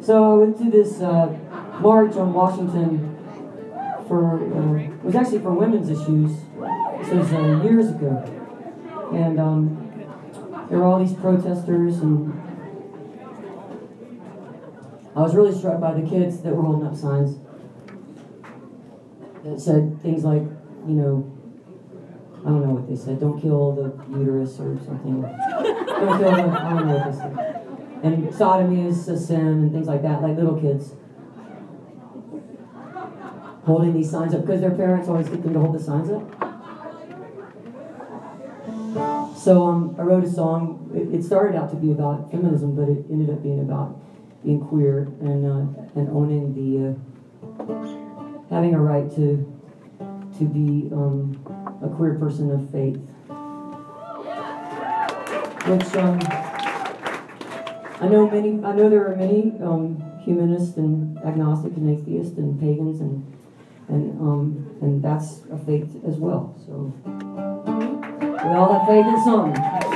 So I went to this march on Washington for, it was actually for women's issues. This was years ago. And there were all these protesters, and I was really struck by the kids that were holding up signs that said things like, you know, I don't know what they said, don't kill the uterus or something. Don't kill the, I don't know what they said. And sodomy is a sin and things like that, like little kids holding these signs up because their parents always get them to hold the signs up. So I wrote a song. It started out to be about feminism, but it ended up being about being queer and owning the having a right to be a queer person of faith, which I know there are many humanists and agnostic and atheists and pagans and that's a faith as well. So we all have faith in something.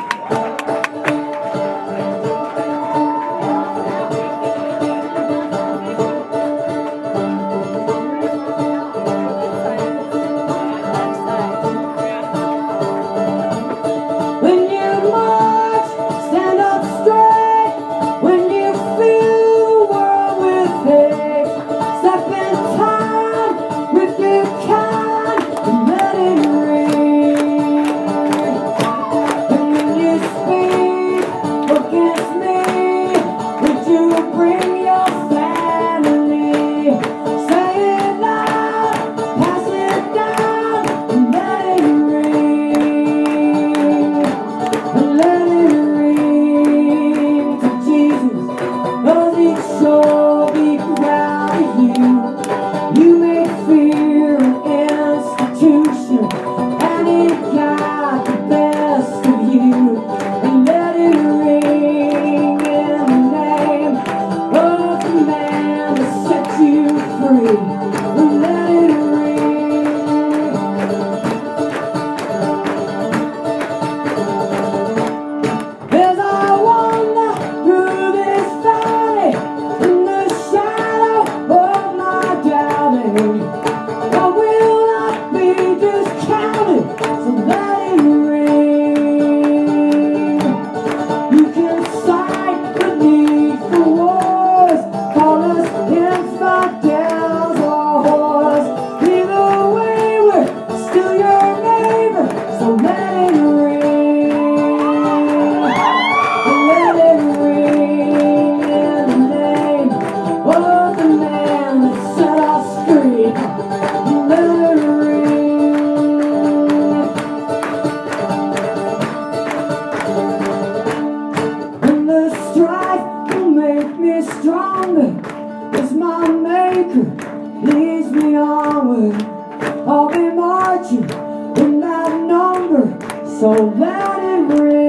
So let it ring.